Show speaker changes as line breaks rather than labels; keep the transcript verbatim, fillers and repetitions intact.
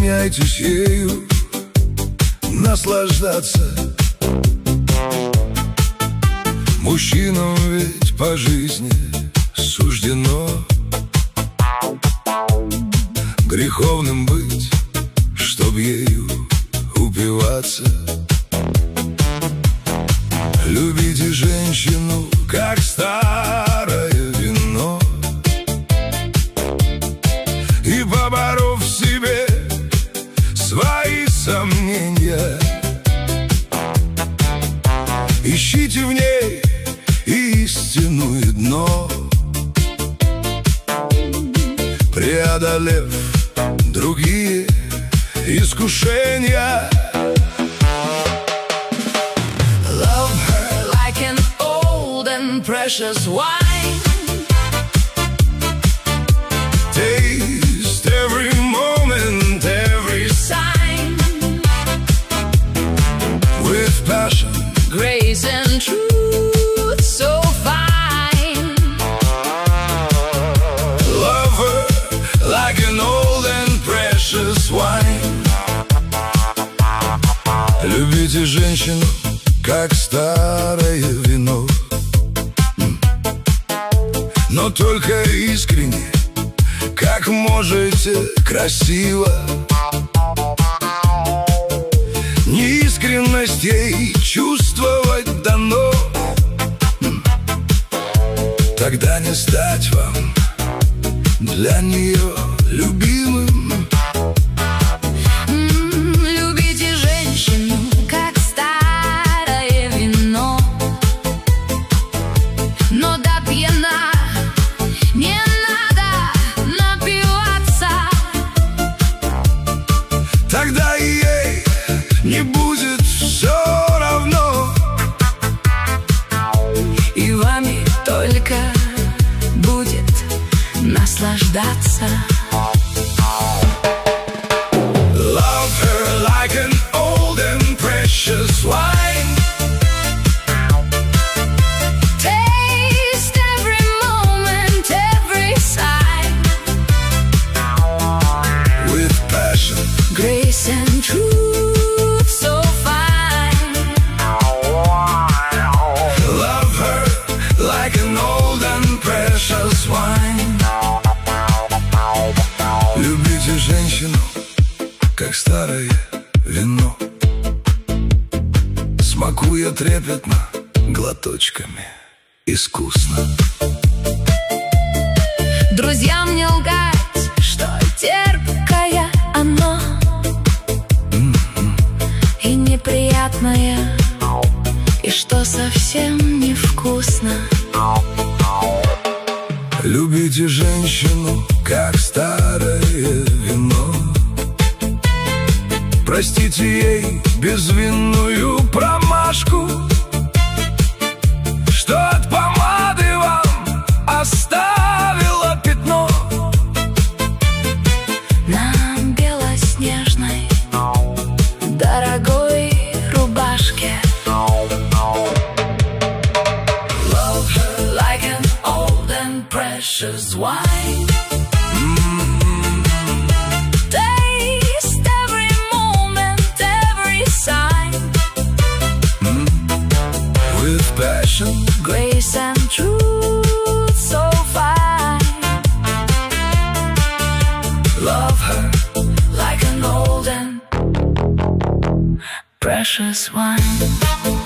стесняйтесь ею наслаждаться. Мужчинам ведь по жизни суждено греховным быть, чтоб ею упиваться. Любите женщину, как старое вино, и, поборов в себе свои сомнения, ищите в ней истину и дно, преодолев другие искушения.
Love her like an old and precious wine.
Taste every moment, every
Sign
with passion,
grace and truth so fine.
love her like an old and precious wine. Любите женщину, как старое вино, но только искренне, как можете, красиво. Неискренность ей чувствовать дано, тогда не стать вам для нее любимым.
М, Любите женщину, как старое вино, но до пьяна не надо напиваться.
Тогда и ей не будет все равно,
И вами только будет наслаждаться.
love her like an old and precious wine.
Taste every moment, every sign,
With passion,
grace and truth so fine.
love her like an old and precious wine. Любите женщину, как старое вино, смакуя трепетно глоточками искусно.
Друзьям не лгать, что терпкое оно и неприятное, и что совсем невкусно.
Любите женщину, как старое вино, простите ей безвинную промашку, что от помады вам оставила пятно.
На белоснежной дорогой рубашке. Love her like an old and precious wine. Taste every moment, every sign,
With passion,
grace and truth so fine. Love her like an old and precious wine.